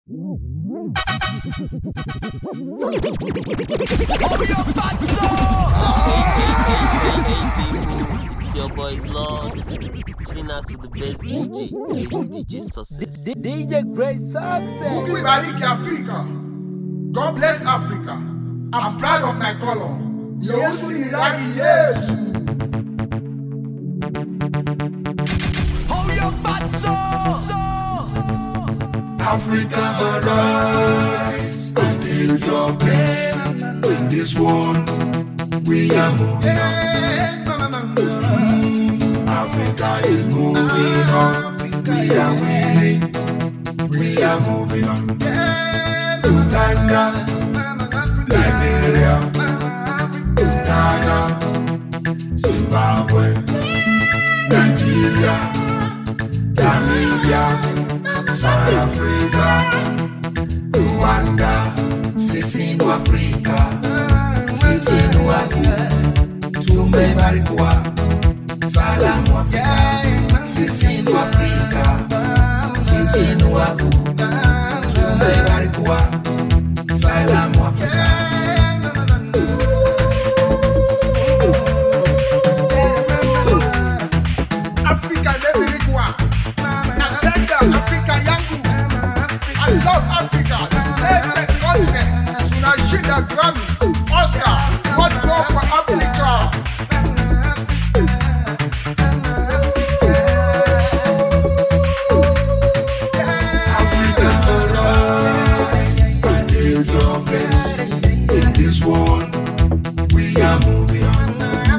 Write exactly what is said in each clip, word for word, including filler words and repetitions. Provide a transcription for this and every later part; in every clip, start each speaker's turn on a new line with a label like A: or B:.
A: Oh, your fatso! It's your boys, Lords. Chilling out to the best D J, Great D J Success.
B: D J Great Success.
C: Mungu ibariki Africa. God bless Africa. I'm proud of my color. Nyeusi ni rangi yetu.
A: Oh, your fatso!
C: Africa arise and take your place in this world. We are moving on. Africa is moving on. We are winning. We are moving on. Uganda, Liberia, Ghana, Zimbabwe, Nigeria, Namibia, South Africa, Rwanda, sisi nu Afrika, sisi nu Afrika, tumebarikiwa, salamu Afrika, sisi nu Afrika, sisi nu Afrika, tumebarikiwa, salamu Afrika. Africa lebirikwa, napenda Africa yangu. I love Africa, the blessed continent. Tunashinda Grammy, Oscar, what go for Africa? Africa arise and take your place in this world. We are moving on.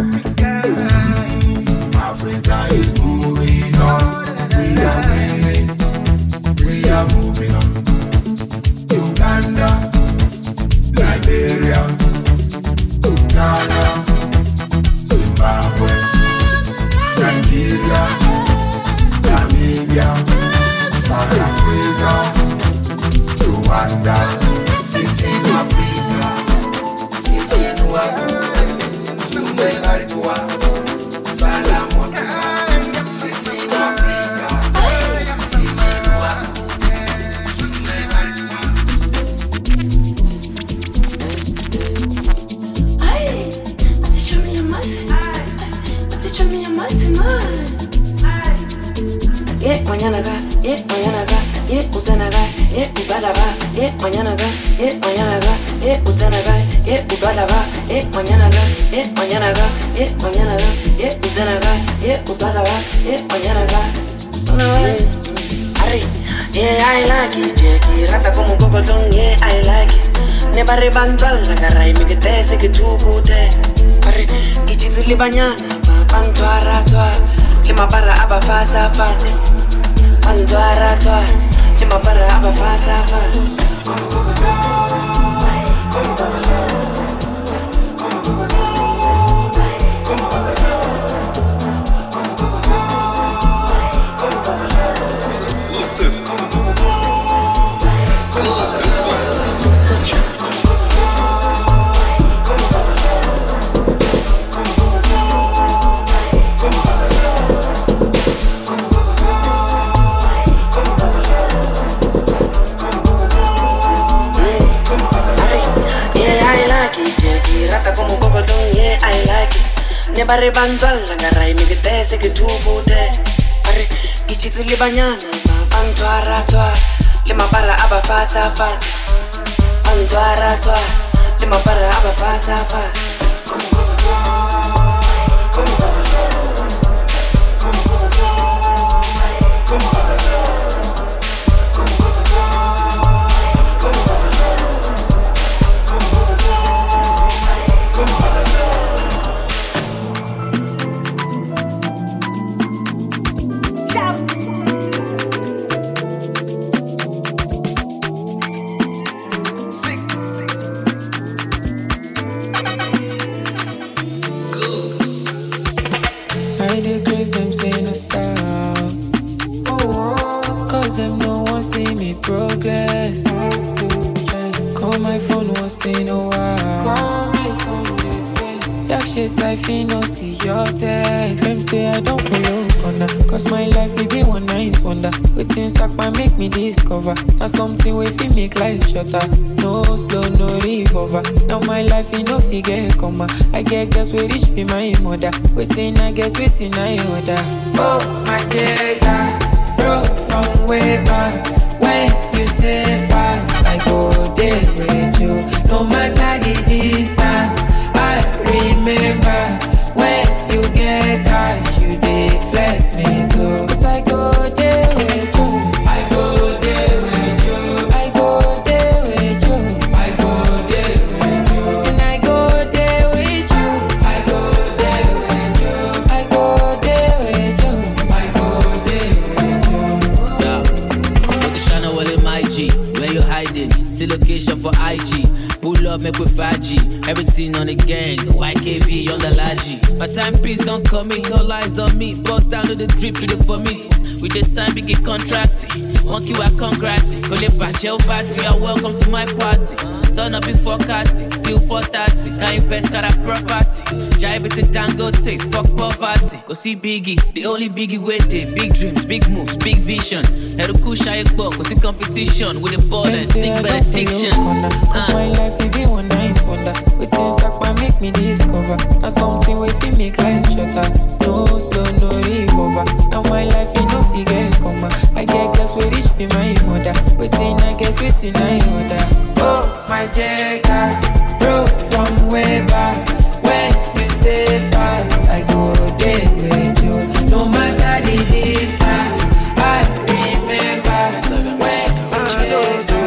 C: Africa is moving on. We are winning. We are moving on. Uganda, Liberia, Ghana, Zimbabwe, Nigeria, Namibia, South Africa, Rwanda, sisi nu Afrika, sisi nu Afrika, tumebarikiwa, salamu Afrika, sisi nu Afrika, sisi nu Afrika, tumebarikiwa.
D: Ay, aticho mi amasi. Aticho mi amasi man. Yeah, mañana ga, yeah, mañana ga, yeah, utana ga, yeah, ubala ba, yeah, mañana ga, yeah, mañana ga, yeah, utana ga, yeah, ubala ba, yeah, mañana ga, yeah, mañana ga, yeah, mañana ga, yeah, utana ga, yeah, ubala ba, yeah, mañana ga. Arre, yeah, I like it, Jackie, rata como cocotón, yeah, I like it. Ne barre bantual la garra y me que te se que tu cute. Arre, ichizi li banyana ba bantuara toa. Le mapara aba fasa fase. Bantuara toa. Le mapara aba fasa fa. Como cocotón, yeah, I like it. Ne barre bantual la garra y me que te se que tu pute. Arre, ichizi li banyana ba bantuara toa. Le mapara aba fasa fasa. Bantuara toa. Le mapara aba fasa fa. Como cocotón, como cocotón, como cocotón, como cocotón, como cocotón, como cocotón.
E: I dey grace them say no stop. Cause them no one see me progress. Call my phone once in a while. Dark shit, I feel no see your text. Them say I don't follow corner, cause my life will be one night wonder. Waiting sack my make me discover. Now something we feel make life shorter. No slow, no revolver. Now my life ain't no figure comma. I get girls we reach be my mother. Waiting I get waiting I order. Oh my data, bro from way back. When you say fast, I go there with you. No matter the distance, I remember when you get cash, you dey flex me too. Cause I go there with you. I go there with you. I go there with you. I go there with you. And I go there with you. I go there with you. I go there with you. I go there with you.
F: Yeah. Put the Shana Wall in my G. Where you hiding? See location for I G. Pull up, make with five G. Everything on the gang, Y K B on the Laji. My timepiece don't commit, all eyes on me. Bust down to the drip, you the vomit. We just sign big contract. Monkey, I congrats. Call it Bachel party, you're welcome to my party. Turn up before Catty, till four thirty. Can invest, got a property. Jive it to Dangote, fuck poverty. Go see Biggie, the only Biggie waiting. Big dreams, big moves, big vision. Head to Kusha Ekbo, go see competition with the ball and sick benediction.
E: Cause my life will be one night wonder. Waiting sack my make me discover. Now something we feel make life shorter. No slow, no revolver. Now my life ain't no figure comma. I get girls we reach be my mother. Waiting I get waiting I order. Oh my jagger, bro from way back. When you say fast, I go there with you. No matter the distance, I remember when you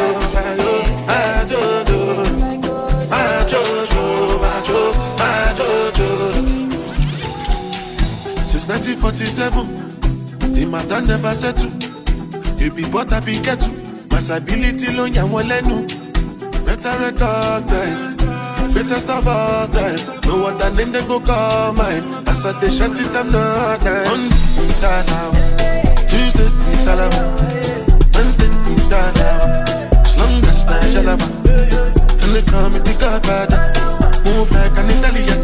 G: nineteen forty-seven, the matter never settle. You be what I be get to. My ability long ya walenu. Better recognize, better stop all time. No other name they go call mine. As I they shut it I'm not nice. Monday, down now. Tuesday, down now. Wednesday, down now. As long as I jalaba. And they call me the godfather. Move like an Italian.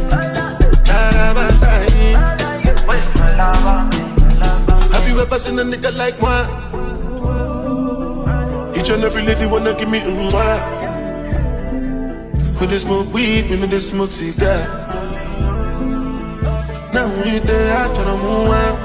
G: Have you ever seen a nigga like moi? Each and every lady wanna give me a moi. When they smoke weed, when they smoke cigar. Now we there, I try to move out.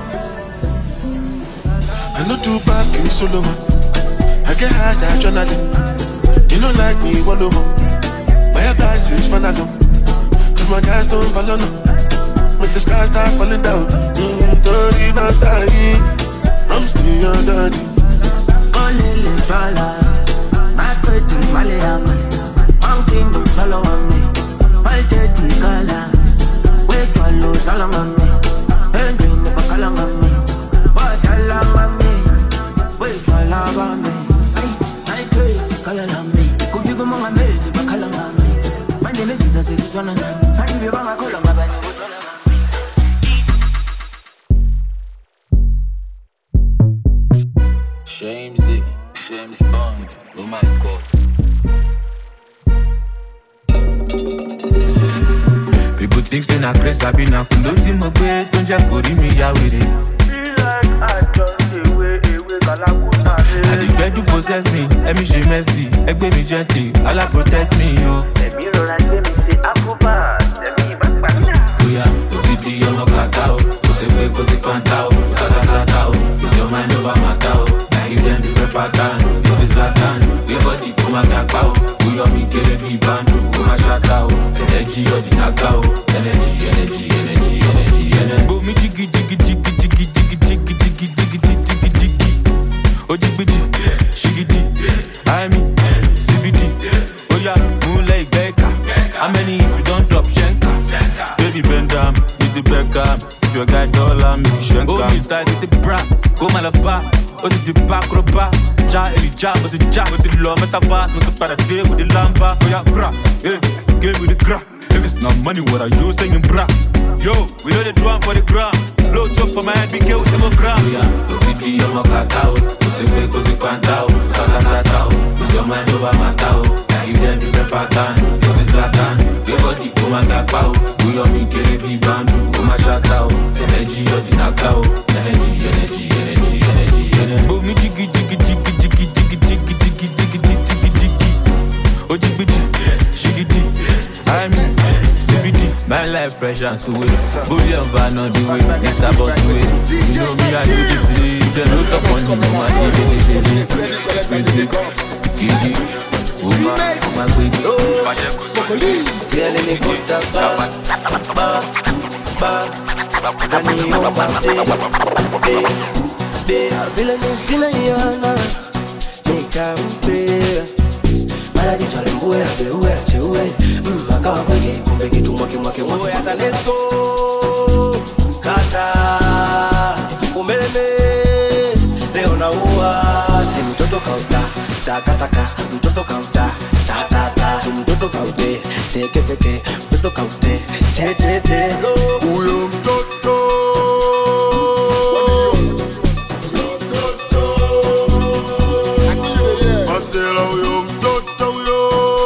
G: I know two bars, give me solo man. I get high, I journaling. You don't like me, one over. My guys is fun alone. Cause my guys don't follow no. When the sky start falling down, mm, dirty my daddy, I'm still your daddy.
H: Only falla, my pretty Malayaman, mountain to follow on me. My jetty color, wait for low salam on me. And bring the bakalang on me. What I love on me, wait for love on me. My pretty color on me. Could you go on me, the bakalang on me. My name is Jesus, one of them. I give you my color, my band.
F: James D, James Bond, oh my God.
I: People think say na grace I be na kundo ti mo gbe to nje kori mi ya were. And the girl do possess me, let me she mercy, egbe mi gently, Allah protect me yo. Let me roll and let me say akuba, let me back back. Oh yeah, o ti di ọmọ kaka o, o se pe ko se kwanta o, ta ta ta ta o, is your mind over matter o. Give them different pattern, this is Latin. We body to my gakao. We are me killing me bando, to my shatao. Energy or the nakao. Energy, energy, energy, energy, energy. Go me jiggy, jiggy, jiggy, jiggy, jiggy, jiggy, jiggy, jiggy, jiggy, jiggy. Oh jiggy, shiggy, I mean, C B D. Oh yeah, moonlight Becca. How many if you don't drop shenka? Baby bend down, it's a Beckham. If your guy dollar, make you shenka. Oh me tight, it's a bra. Go malaba. Oh, the back or the back, ja, every job, but the job, but the law, metaverse, but the paradigm with the lampa. Oh, yeah, bra, yeah, give me the crap. If it's not money, what are you saying, bra? Yo, we know the drum for the ground. Blow chop for my head, be care with the gram. Oh, yeah, what's the deal, my catao? What's the way, what's the quantao? Ta ta ta ta, what's your mind over my tao? Give them different pattern, this is Latin. Give body to my gapao. We are me killing life fresh and sweet. Bullion van on the way, Mister Boss way. You know me, I do the free. They no top on the no man. Gigi, Uma, Uma Gigi, Pacheco Soli.
H: Si elle est écoute à bas, bas, bas. Kani yo mate, eh, eh. Vile nufina yana, nikampe. Mara di chale uwe, abe uwe, ache uwe. Maka wapege, kumbege tumwake mwake mwake. Uwe ata let's go, kata, umeme, leo na uwa. Si mtoto kauta, taka taka, mtoto kauta, ta ta ta. Si mtoto kaute, teke teke, mtoto kaute, te te te.
C: Uyo mtoto. Marcela, uyo mtoto uyo.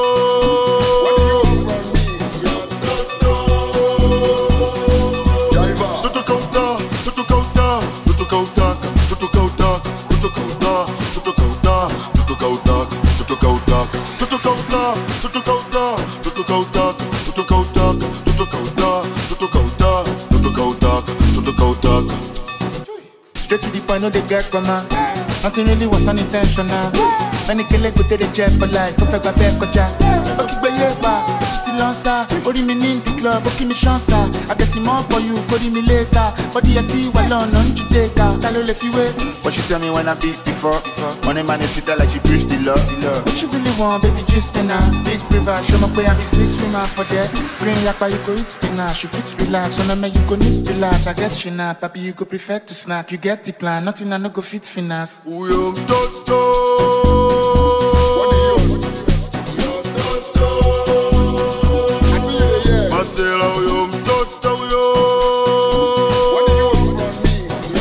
C: Toto kauta, toto kauta, toto kauta, toto kauta, toto kauta, toto kauta, toto kauta, toto kauta, toto kauta, toto kauta, toto kauta, toto kauta, toto kauta, toto kauta, toto kauta, toto kauta.
J: Straight to the point, no they get come nothing really was unintentional. Many kill it, go to the jet for life. Go fake back, go jack. Okay, but yeah, but lancer. Ori me in the club, okay me chance. I get him on for you, call me later. Body a tea, while on on you take her. Tell her if you wait. What she tell me when I beat before? Money man, she tell like she preach the love, the love. What you really want, baby, just spinner. Big river, show my way, I be six swimmer for that. Bring like you go eat spinner. She fit relax, on me you go need relax. I get you now, papi you go prefer to snack. You get the plan, nothing I no go fit finance.
C: Uyo mtoto. Marcela, uyo mtoto uyo. What do you want from me?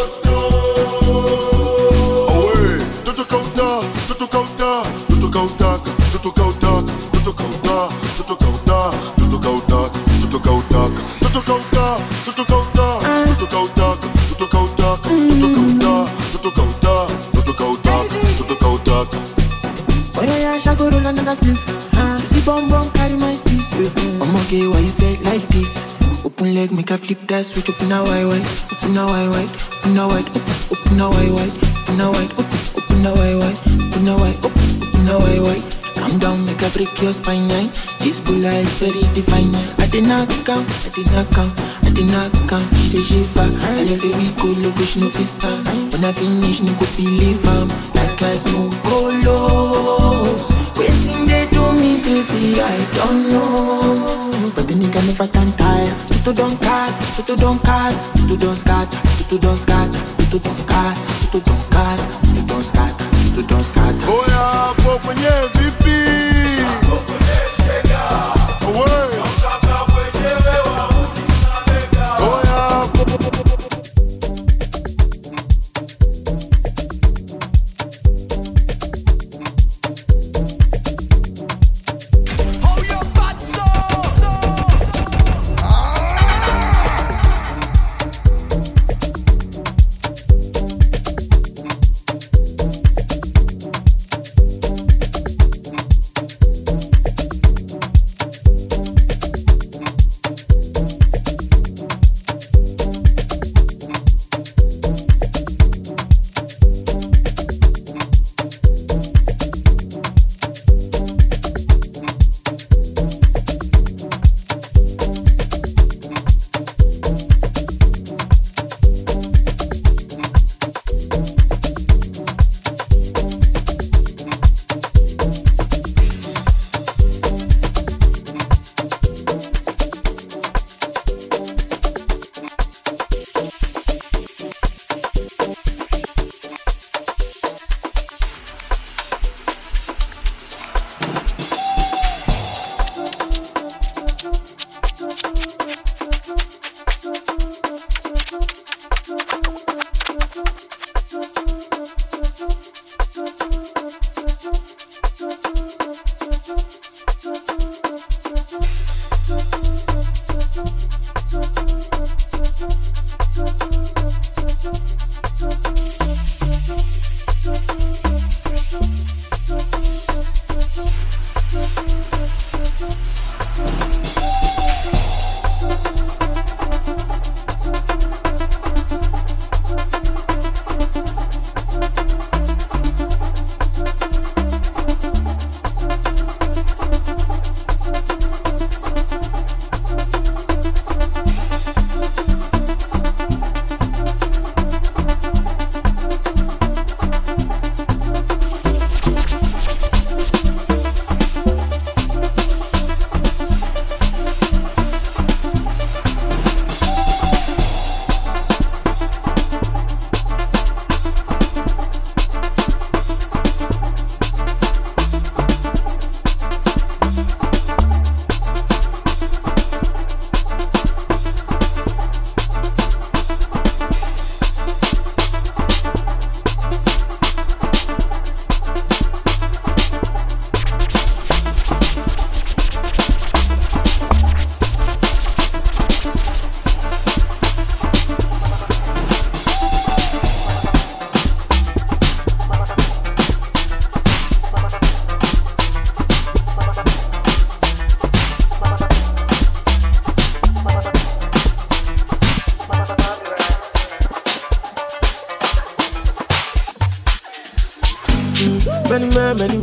C: Away. Toto kauta, toto kauta, toto kauta, toto kauta, toto kauta, toto kauta, toto kauta, toto kauta, toto kauta, toto kauta, toto kauta, toto kauta, toto kauta, toto kauta, toto kauta, toto kauta.
E: Oh yeah, yeah, shako roll another spliff. Ah, see bum bum carry my spliff. I'm okay, why you say it like this? Open leg, make a flip that switch. Open now, wide, wide. Open now, wide, wide. Open now, wide. Open, open now, wide, wide. Open now, wide. Open, open now, wide, wide. Open now, wide. Open, open now, wide, wide. Calm down, make a break your spine, yeah. This bulla is very divine. I did not count, I did not count, I did not count. She dey shiver, I just say we go look, she no fit stand. When I finish, no go believe am. Like I smoke colos. Waiting they do me, baby, I don't know. But the nigga never can tire. Tutu don't cast, tutu don't cast, tutu don't scatter, tutu don't scatter, tutu don't cast, tutu don't cast, tutu don't scatter, tutu don't scatter.
C: Oh yeah, poponye V P. Away. Oh yeah,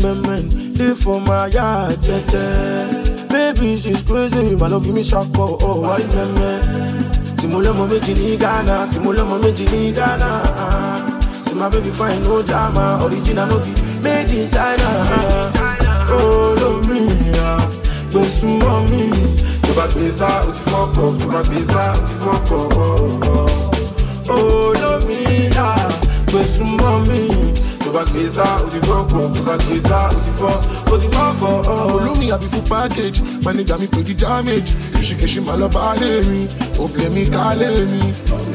K: man, man. Live for my yard, yeah. Baby, she's crazy, my love me shako, oh, why man, man. Timole mo meji ni Ghana, Timole mo meji ni Ghana. See my baby fine, no drama, original no be made in China. Oh, love me, yeah. Don't swim on me. Tu vas payer ça ou tu fuck up, tu vas payer ça ou tu fuck up. Oh, love me, yeah. Don't swim on me. Tu vas payer ça ou tu fuck up, tu vas payer ça ou tu fuck, ou tu fuck up.
G: Follow me, I be full package. My nigga me pretty damage. You should get my love out of me. Oh, play me, call me.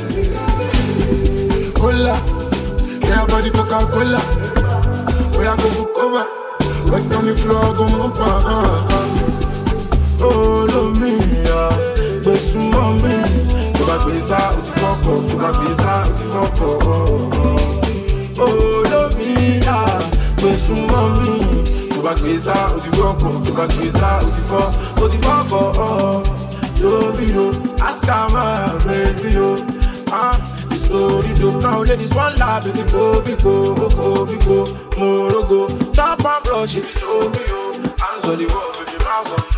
G: Cola, yeah, body Coca-Cola. We are go cover. Wet on the floor, go move on. Oh, love me, yeah. Best mommy. Tu vas payer ça ou tu fuck up, tu vas payer ça ou tu fuck up. Oh, love me, yeah. Best mommy. Tu vas payer ça ou tu fuck up, tu vas payer ça ou tu fuck, ou tu fuck up. Yo, yo, ask my baby, yo. Ah, this story do now, ladies one love, baby, go, go, go, go, go, more go. Chop and brush it, yo, yo. Hands on the wall, baby, mouth on.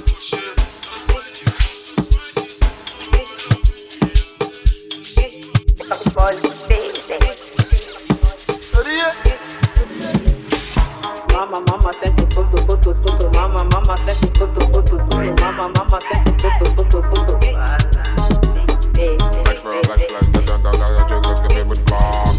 L: Mama, mama, sent a photo, photo, photo. Mama, mama, sent a photo, photo, photo. Mama, mama, sent a photo, photo, photo. Hey,
C: Black flag, black flag, that down, down, down, joke, let's get me with bomb.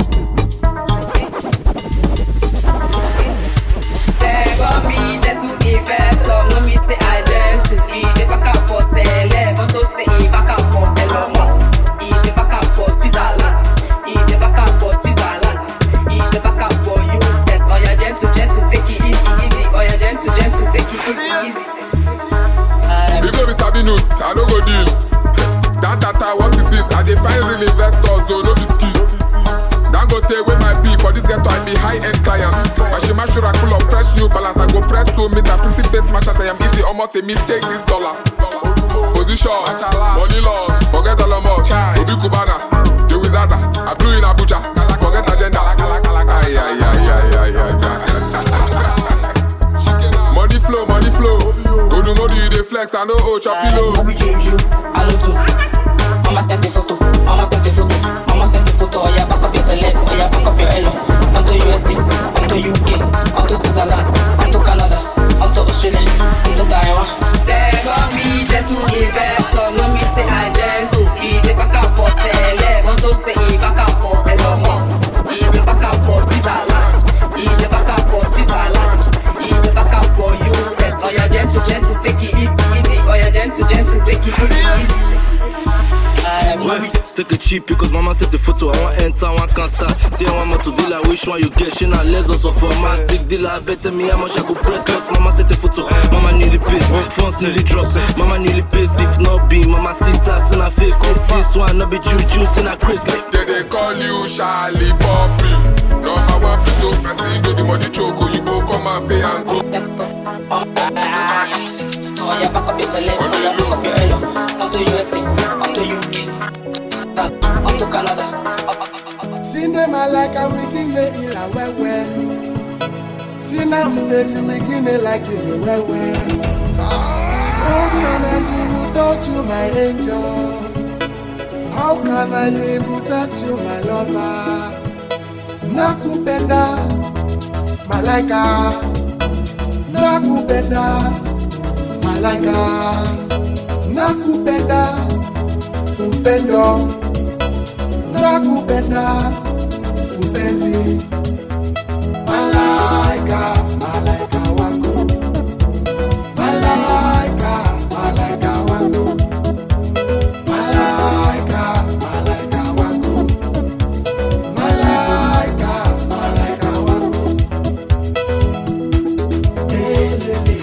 L: Never me, that's to invest. No me say I dare to eat the back and forth. Celeb, want to say it back and forth. Elon Musk, eat the back and forth. Switzerland, eat the back and forth. Switzerland, eat the back and forth. You best, oh yeah, gentle, gentle, take it easy, easy. Oh yeah, gentle, gentle, take it easy, easy.
C: You know me sabi notes, I no go deal. That data, what is this? I dey find real investors, though no be skills. That go take away my pee for this ghetto, I be high-end client. My shima shura full of fresh new balance. I go press to meet a pretty face match at I am easy. Almost a me take this dollar. Position, money loss, forget all of us. Obi Kubana, Joey Zaza, I blew in Abuja. Forget agenda. Ay, ay, ay, ay, ay, ay, ay. Money flow, money flow. Go do no do the flex, I know oh choppy low.
L: Mama sent the photo, mama sent the photo, mama sent the photo. Oh yeah, back up your celeb, oh yeah, back up your elo. On to U S D, on to U K, on to Switzerland, on to Canada, on to Australia, on to Taiwan. Never me just to invest, no me say I dare to eat the back and forth celeb. Want to say it back and forth, Elon Musk, eat the back and forth Switzerland, eat the back and forth Switzerland, eat the back and forth U S. Oh yeah, gentle, gentle, take it easy, easy. Oh yeah, gentle, gentle, take it easy, easy.
M: Ouais, take it cheap because mama set the photo. I want enter, I want can't start. Say I want more to deal, which one you get? She not less also for my big deal. I better me how much I go press. Cause mama set the photo. Mama nearly pays, phones nearly drop. Mama nearly pays, if not be mama sit us in her face. This one not be juju, in her crazy.
C: They, they call you Charlie Poppy. No, I want to do pressing, do the money choke. You go come and pay and go.
L: Oh yeah, back up your celeb, oh yeah, back up your elo. On to U S A, on to U K, on to Canada.
N: Cinema like a wigging in a wewe. Cinema is wigging like a wewe. What can I do without you, my angel? How can I live without you, my lover? Nakupenda, malaika. Nakupenda. Malaika, nakupenda, upendo, nakupenda, upenzi. Malaika, malaika wangu, malaika, malaika wangu, malaika, malaika wangu, malaika, malaika wangu. Elele.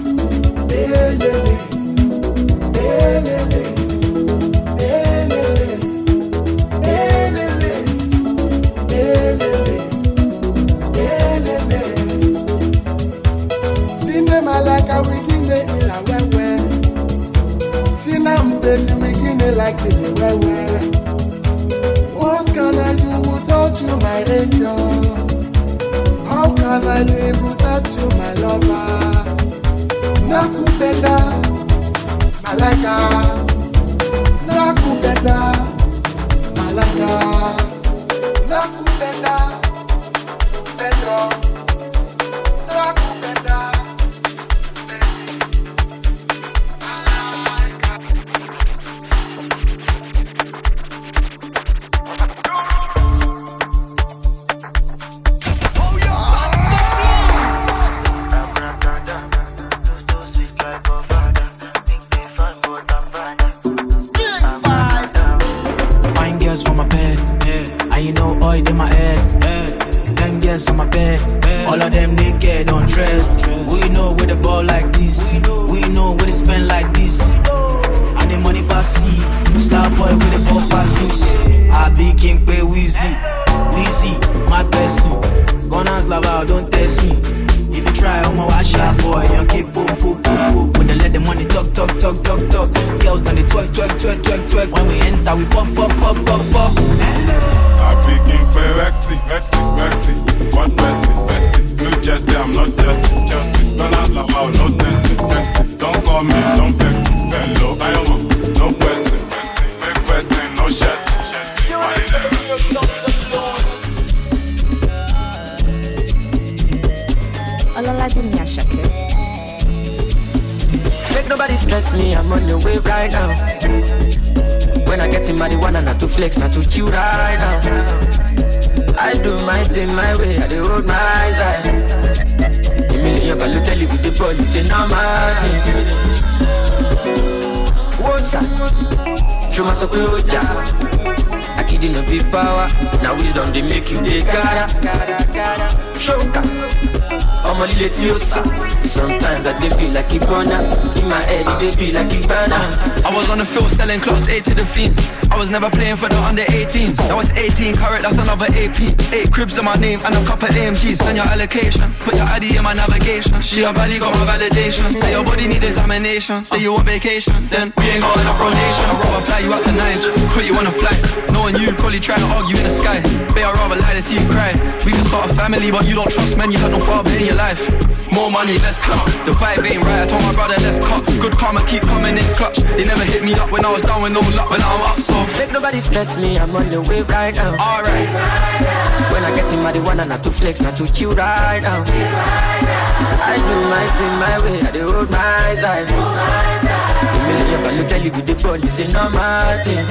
N: Cinema like a wigging in a wewe. Cinema is wigging like a wewe. What can I do without you, my angel? How can I live without you, my lover? Nakupenda, Malaka. Nakupenda, Malaka. Nakupenda, Pedro. Nakupenda,
H: from my bed, yeah. And you know oil in my head, yeah. Ten girls on my bed, yeah. All of them naked, undressed. We know where the ball like this, we know where they spend like this. And the money pass see, star boy with the ball pass juice. I be king pay Weezy, Weezy, my person. Gunners love out, don't test me. If you try, I'm a wash out boy. You keep boom, boom, boom, boom. When they let the money talk, talk, talk, talk, talk. Girls done they twerk, twerk, twerk, twerk, twerk. When we enter, we pop, pop, pop, pop, pop.
C: I begin play Rexy, Rexy, Rexy. What bestie, bestie? New Jersey, I'm not Jersey, Jersey. Don't ask about no testing, testing. Don't call me, don't vex me, vex low. I am a no question, question. Make question, no chassis, chassis. Money there.
E: Make nobody stress me, I'm on the way right now. When I get in marijuana, not to flex, not to chill right now. I do my thing my way, I do road my life. A million value tell you with the body, say no my thing. What's up? Show my support, I kid in a big power, now wisdom they make you the cara. Shoka. I'm a little tiosa. Sometimes I feel like Ibana. In my head, it feel like Ibana.
O: I was on the field selling class A to the fiends. I was never playing for the under eighteens. Now it's eighteen carat, that's another A P. Eight cribs in my name and a couple A M Gs. Send your allocation, put your I D in my navigation. She a body got my validation. Say your body need examination. Say you on vacation, then we ain't got enough rotation. I'd rather fly you out to Niger, put you on a flight. Knowing you probably trying to argue in the sky. Babe, I'd rather lie than see you cry. We can start a family, but you don't trust men. You had no father in your life. More money, less clout. The vibe ain't right, I told my brother let's cut. Good karma keep coming in clutch. They never hit me up when I was down with no luck. When I'm up, so
E: make nobody stress me, I'm on the way right now.
O: Alright.
E: When I get in marijuana, not to flex, not to chill right now. I do my thing my way, I do road my life. A million value tell you with the ball, you say no my thing.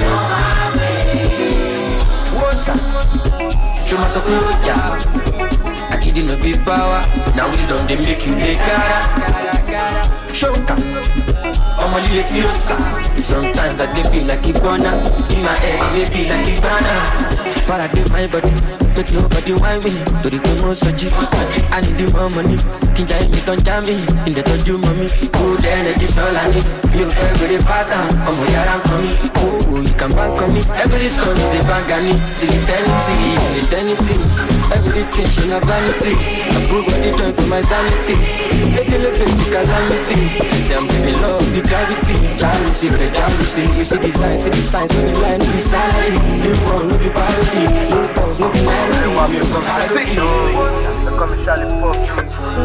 E: What's up? Show my support, yeah. I kid in a big power, now wisdom they make you the cara. Shoka, I'm a little tiosa. Sometimes I feel like Ibana. In my head, they feel like Ibana. But I do my body, make nobody want me. Do the promo soji, I need the more money. Kinja me don't jam me, in the don't do mommy. Good energy, all I need. You favorite partner, I'm a yaran coming. Oh, you can bank on me. Every song is a bangani. Till eternity, eternity. Everything she not vanity. I put body joint for my sanity. Make a little bit calamity. Say I'm giving love, the gravity. Jealousy, the jealousy. We see the signs, see the signs. When the line, no be sanity. You wrong, no be parody. You pause, no be parody. I'm your compatibility. I come Charlie Pop.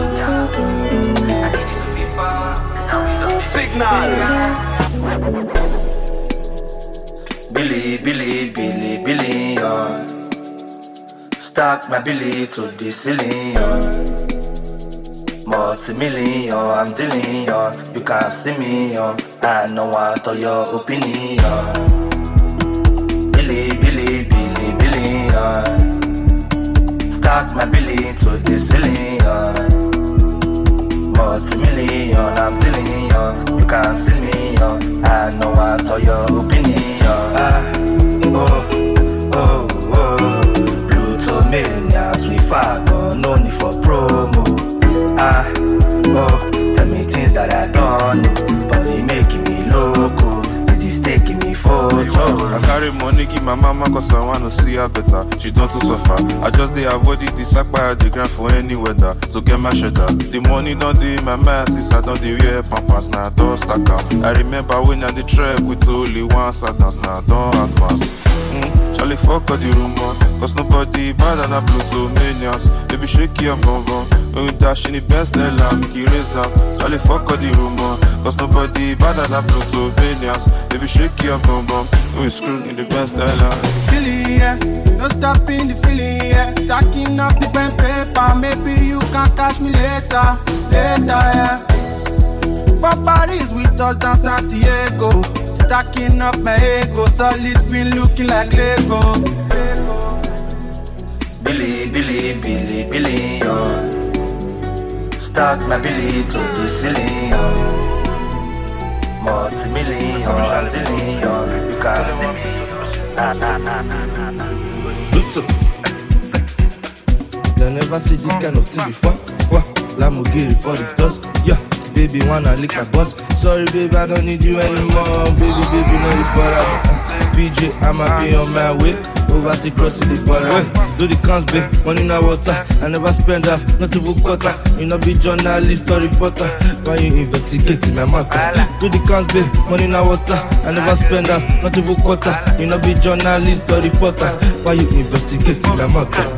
O: Signal.
I: Billy, Billy, Billy, Billy, uh. Stack my Billy to the ceiling, uh. Multi-million, I'm dealing, uh. You can't see me, uh. I know what all your opinion, uh. Billy, Billy, Billy, Billy, uh. Stack my Billy to the ceiling, uh. Multi-million, I'm dealing, uh. You can't see me, uh. I know what all your opinion, uh. Ah, oh, oh, oh. Millions we fuck, no need for promo. Ah, oh, tell me things that I done, but you making me loco. It is taking me photo.
P: I carry money, give my mama cause I wanna see her better. She don't to suffer. I just they avoid it, this like by the ground for any weather. To get my shoulder. The money don't do my masses, I don't do wear pampas, now don't stack up. I remember when I did trap with only one sadness, now don't advance. Mm. Charlie fuck all the rumor, cause nobody bad than a Plutomanians. Baby shake your bum bum, when you dash in the best Nella, make you raise up. Charlie fuck all the rumor, cause nobody bad than a Plutomanians. Baby shake your bum bum, when you screw in the best Nella.
Q: Feeling, yeah, no stopping the feeling, yeah. Stacking up the pen paper, maybe you can catch me later, later, yeah. For Paris, we touch down Santiago. Stacking up my ego, solid green looking like Lego.
H: Billy, Billy, Billy, billion. Stack my Billy to the ceiling. Multi-million, zillion. You can see me. Na na na na na na.
R: They never see this kind of thing before. Before, Lamborghini for the dust. Yeah. Baby, wanna lick my boss. Sorry, baby, I don't need you anymore. Baby, baby, no, you bother. P J, I'ma be on my way. Overseas crossing the border. Do the cons, babe, money na water. I never spend half, not even quarter. You know, be journalist or reporter. Why you investigating my matter? Do the cons, babe, money na water. I never spend half, not even quarter. You know, be journalist or reporter. Why you investigating my matter?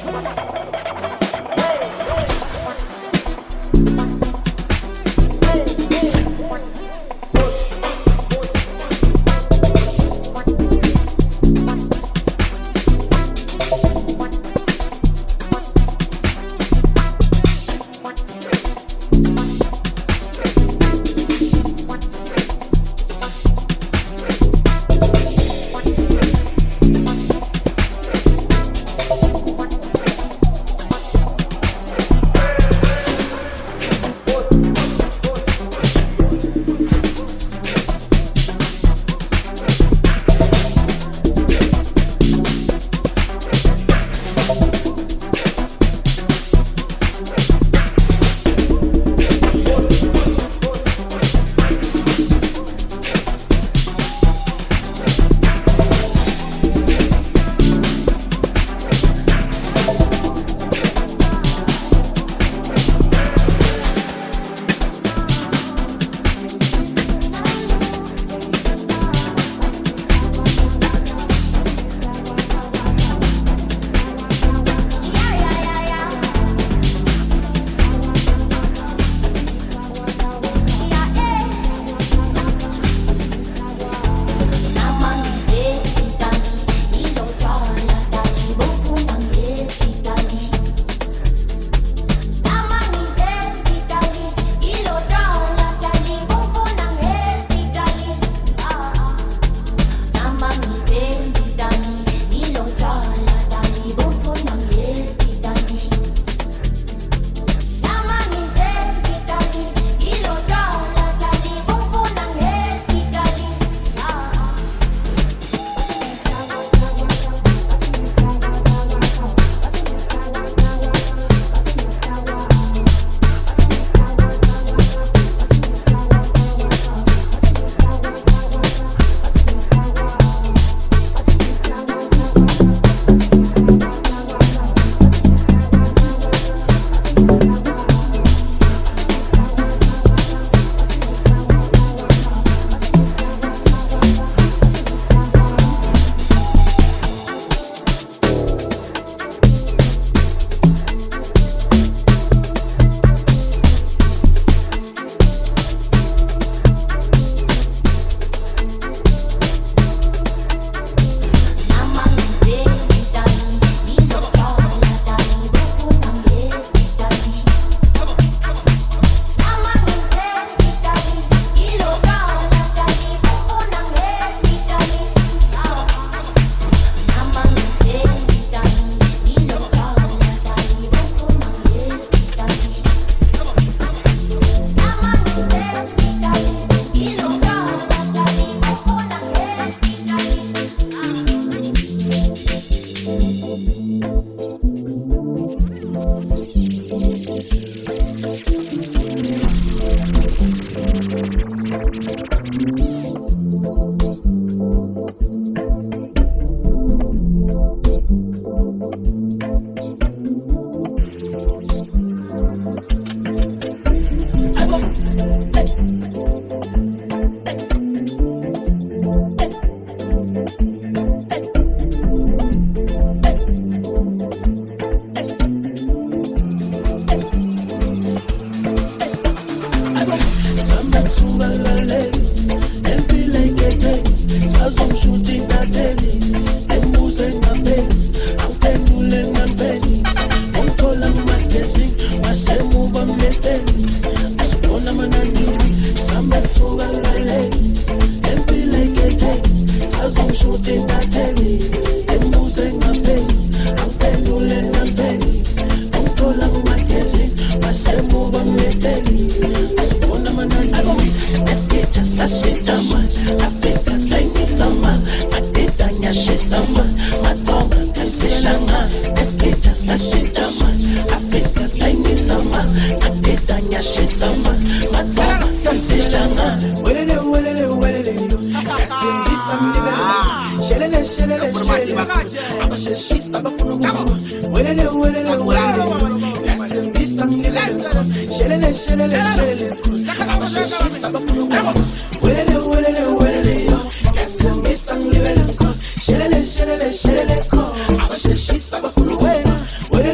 S: Shelele, shelele, shelele, ko. Abashe, she's a bafunu wena.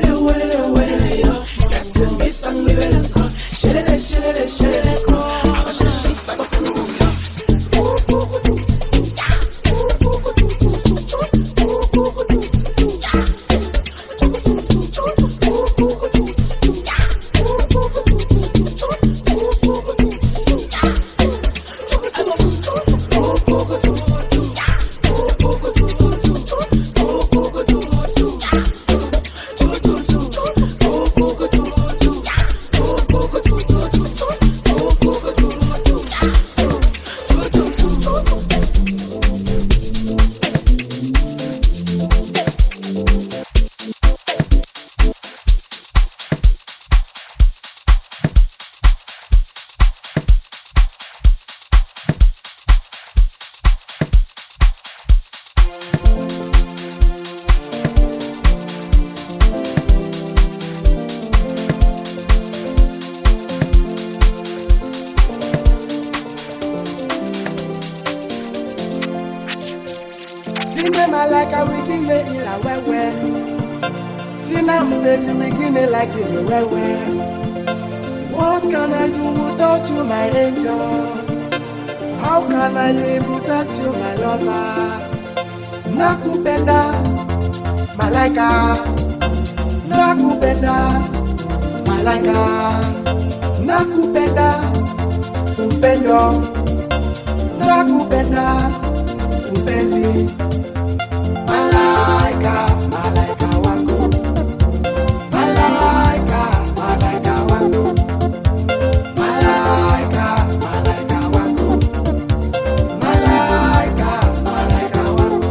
N: malaka wikine ila wewe. Sina mbezi wikine like in wewe. What can I do without you, my angel? How can I live without you, my lover? Nakupenda, malaika. Nakupenda, malaika. Nakupenda, upendo. Nakupenda, upenzi. Malaika, malaika wangu. Malaika, malaika wangu. Malaika, malaika wangu. Malaika, malaika wangu.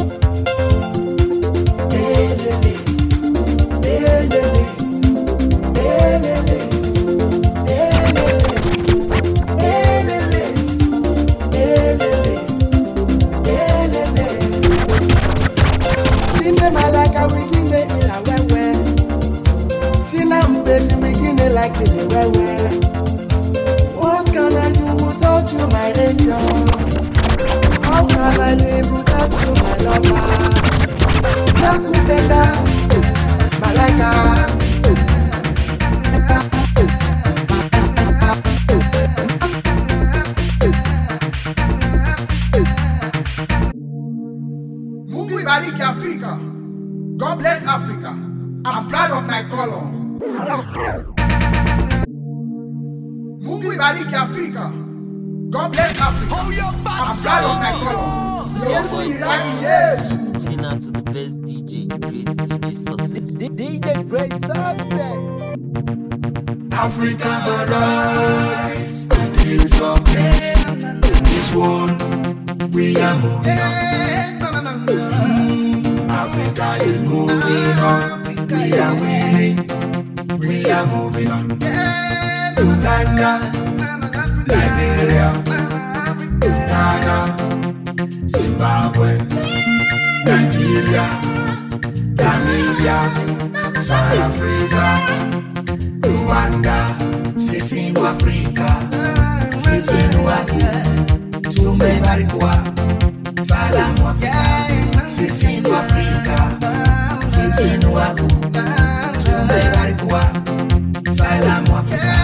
N: Elele, elele, elele, elele, elele, elele. Sine malaka wikine ila wewe. Sina mbezi wikine like in wewe. What can I do without you, my angel? How can I live without you, my lover? Nakupenda, malaika.
J: Mungu ibariki Africa. God bless Africa. I'm proud of my color. Mungu ibariki Africa. God bless Africa. I'm proud of my color. Yes, yes.
A: Chilling out to the best D J, great D J success.
B: D J Great Success.
S: Africans are rise and lift up. In this one, we are moving on. Africa is moving on. We are winning. We are moving on. Uganda, Liberia, Ghana, Zimbabwe, Nigeria, Namibia, South Africa, Rwanda, sisi ni Afrika, sisi ni watu, tumebarikiwa, salamu Afrika, sisi ni Afrika, sisi ni watu, tumebarikiwa, salamu Afrika.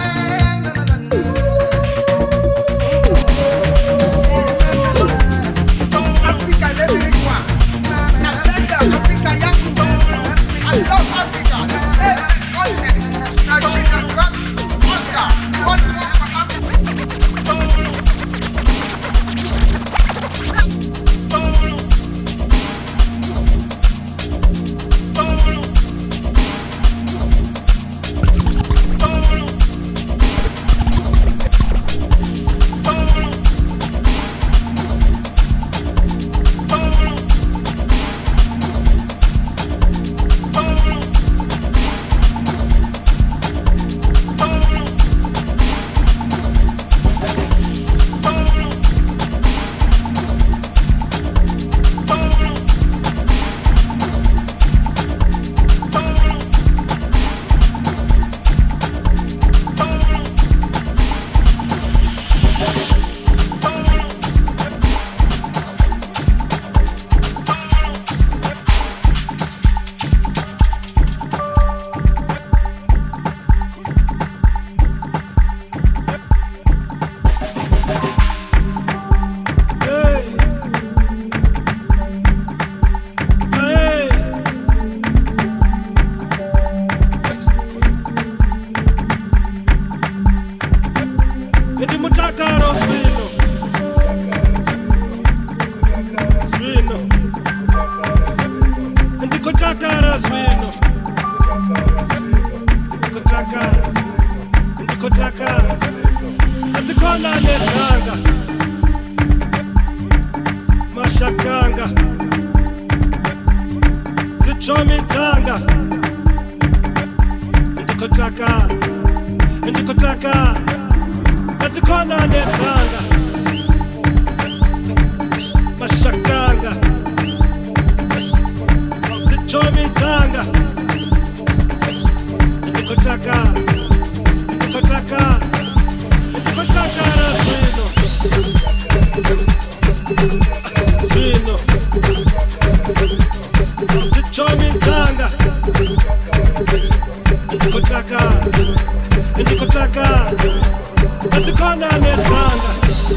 T: ndikutaka ndikutaka atikona netsanga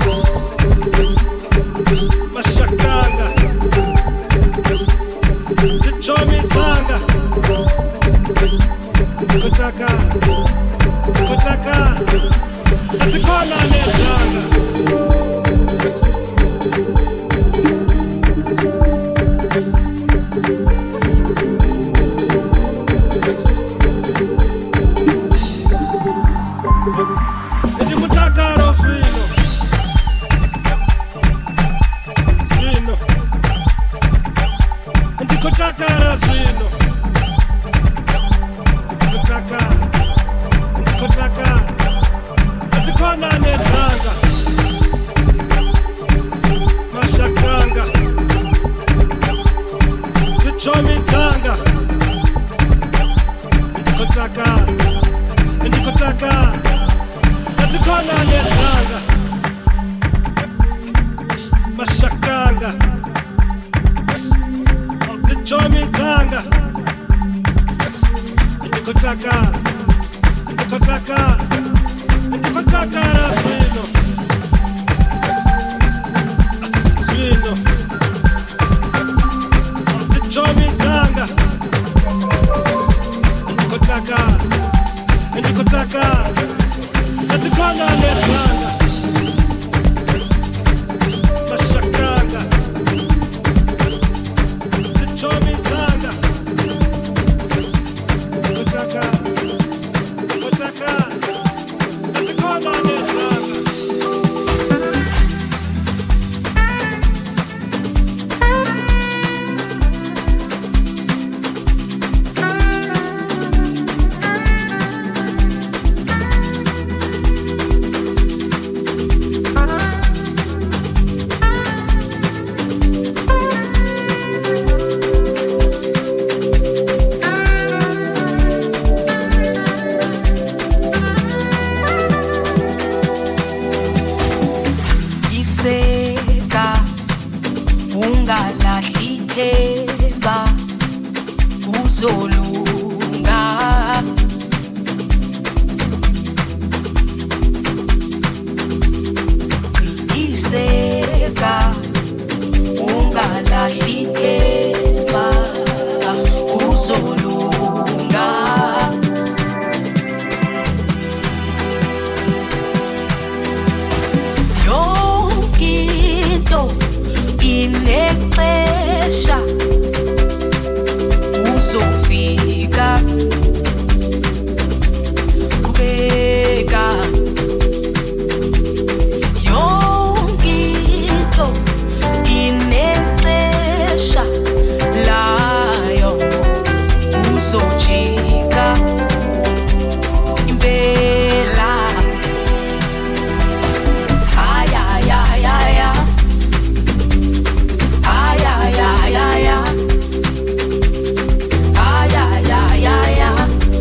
T: mashakanga tichomitsanga ndikutaka ndikutaka atikona netsanga ndikutakaro swino swino ndikutakara swino ndikutaka ndikutaka atikona netsanga mashakanga tichomitsanga ndikutaka ndikutaka atikona netsanga mashakanga tichomitsanga ndikutaka ndikutaka ndikutaka raswino swino tichomitsanga ndikutaka ndikutaka atikona netsanga mashakanga tichomitsanga ndikutaka ndikutaka atikona netsanga.
U: Iseka ungalahli ithemba kuzolunga Iseka ungalahli ithemba kuzolunga inexesha uzofika kubeka yonke into inexesha layo uzojika impela ayayayaya Ay, ay, ay, ay, ay. Ay, ay, ay, ay, ay.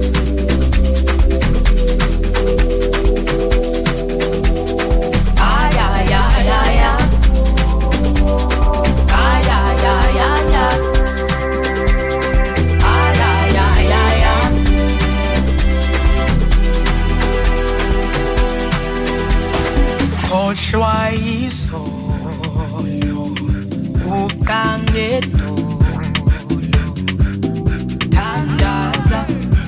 U: Ay, ay, ay, ay, ay. Ay, ay, ay, ay, ay. Ay, ay, ay, ay, ay. Khohlwa yisolo ukangedolo thandaza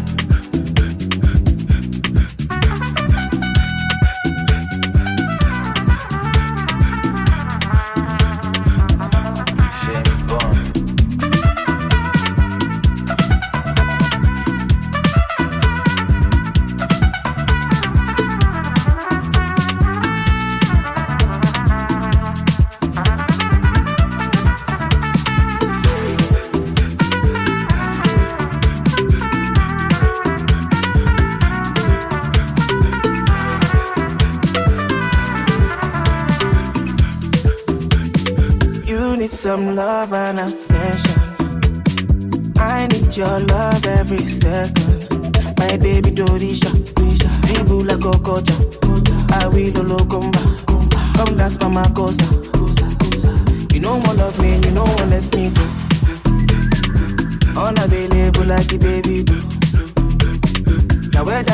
H: some love and attention. I need your love every second. My baby Dorisha, dribble like Cococha. I will locomba. Come dance mama cosa. You know one love me, you know one let me go. Unavailable like the baby boo.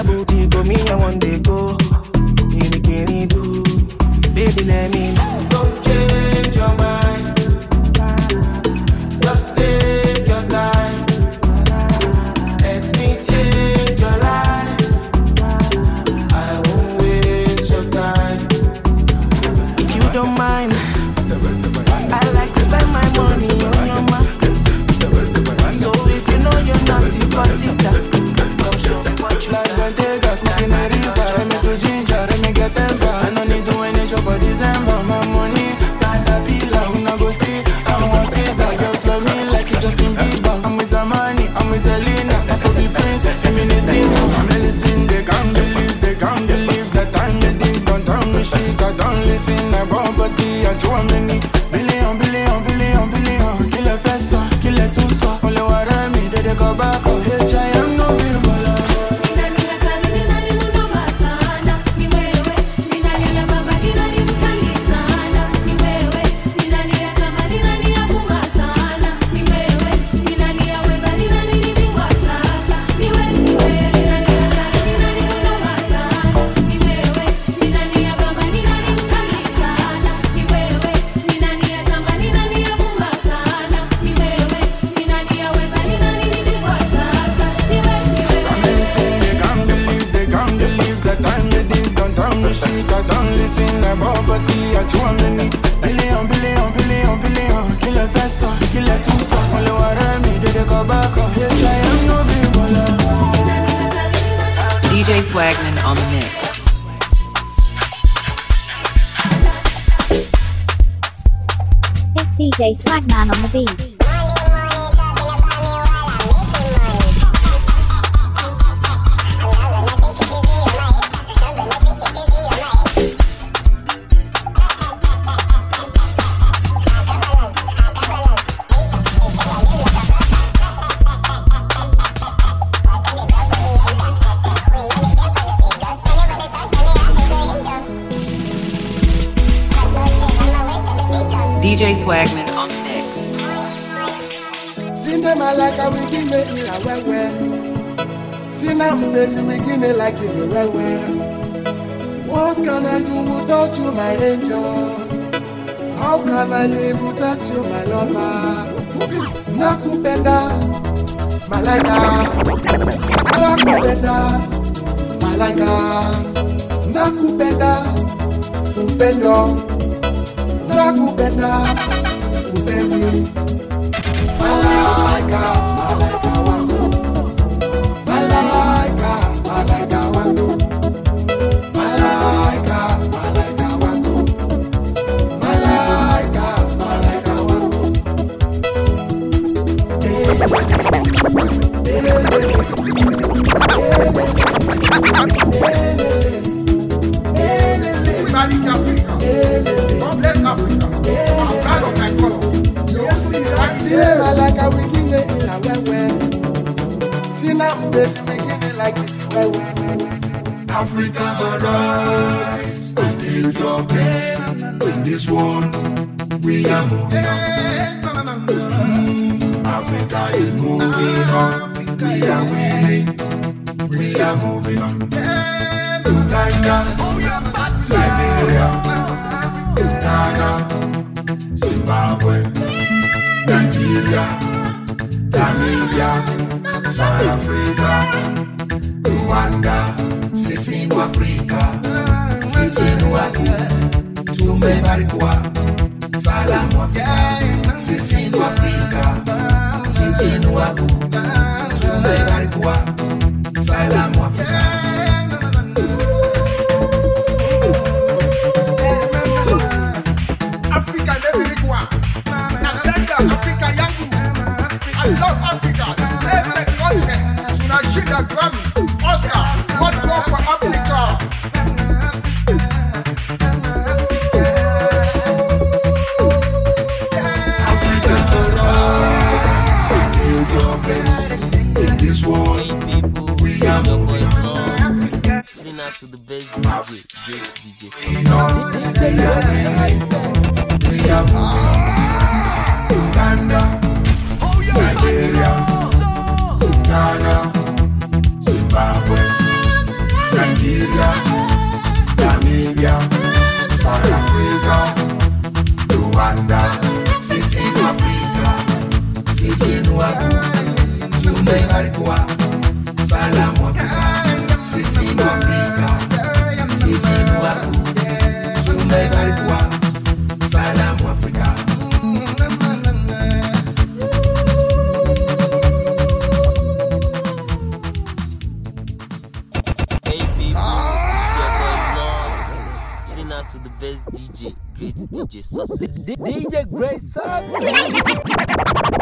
J: booty go me, I want to go. Any can you do? Baby, let me know. Don't change your mind. Just take your time. Let me change your life. I won't waste your time. If you don't mind, I like to spend my money on your mind. So if you know you're not the possible, come show me what you like. When they got smoking a river, let me to ginger, let me get them back. I don't need to any show for December. My money, that I be like, when I go see, I want to see, I just love me like it just been Bieber. I'm with Amani, I'm with Elena, I'm for the prince, I'm in the scene. I'm listening, they can't believe, they can't believe that I'm the thing. Don't tell me shit, I don't listen, I bump a see, I do a many. Billion, billion, billion, billion, kill a fessa, kill a two so. Only what I need, they go back, oh, hey, I am no people.
D: D J Swagman on the mix.
V: It's D J Swagman on the beat.
D: D J Swagman on the mix.
N: See them I like a wiki me in a well well. See them busy wiki me like in a well well. What can I do without you, my angel? How can I live without you, my lover? Nakupenda, Malaika. Nakupenda, Malaika. Nakupenda, upendo. Nakupenda, upenzi. Malaika, malaika wangu. Malaika, malaika wangu. Malaika, malaika wangu. Malaika, malaika wangu. God bless Africa. I'm proud of my color. You see me right here. I like how we give it in a well well. See now I'm busy beginning like it well well.
S: Africa arise and take your place. In this one, we are moving on. Mm, Africa is moving on. We are winning. We are moving on. Uganda, Liberia, Ghana, Zimbabwe, Nigeria, Namibia, South Africa, Rwanda, Sisinu Africa, Sisinu Aku, Tumebarikwa, Salamu Africa, Sisinu Africa, Sisinu Aku, Tumebarikwa, Salamu Africa.
N: Africa yangu, I love Africa. Blessed continent. Tunashinda Grammy, Oscar, what more for Africa?
S: Africa arise, build your place. In this world, we are moving on.
A: Chilling out to the best D J, best D J.
S: We are moving on. Uganda, Nigeria, Ghana, Zimbabwe, Rwanda, sisi ni Afrika, sisi ni watu, tumebarikiwa. Salamu Afrika, sisi ni Afrika, sisi ni watu, tumebarikiwa. Salamu Afrika.
A: Hey people, it's your boy Lord. Chilling out with the best D J, great D J Success.
B: D J Great Success.